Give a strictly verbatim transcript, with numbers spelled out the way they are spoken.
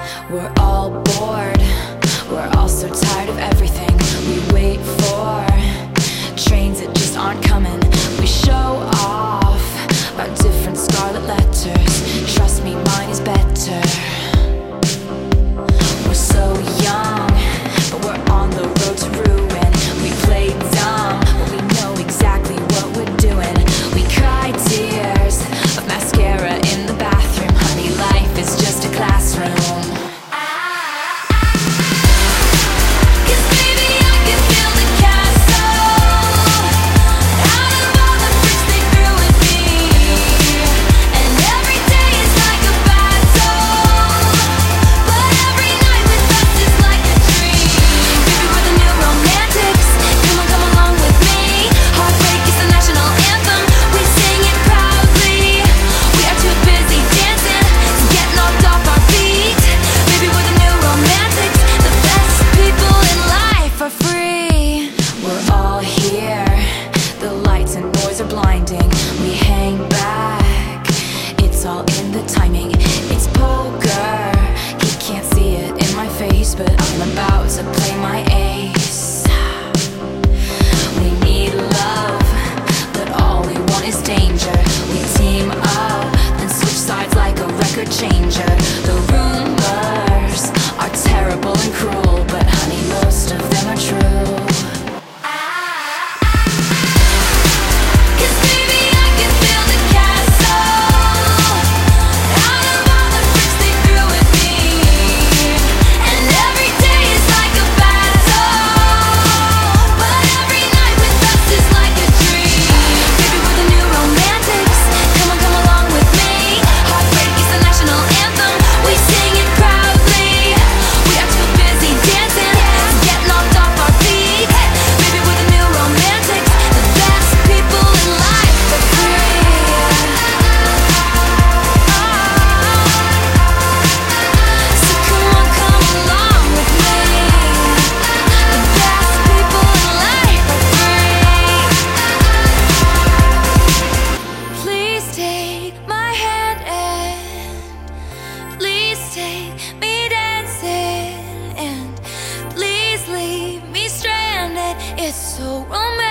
We're all bored, we're all so tired of everything. We wait for trains that just aren't coming. We show off our different scarlet letters. Trust me, mine is better. We're so young, but we're on the road to ruin. We play dumb, but we know exactly what we're doing. We cry tears of mascara in the bathroom. Honey, life is just a classroom. We hang back, it's all in the timing. It's poker, he can't see it in my face, but I'm about to play my ace. We need love, but all we want is danger. We team up, then switch sides like a record changer. The rumors are terrible and cruel, but honey, most of them are true. It's so romantic.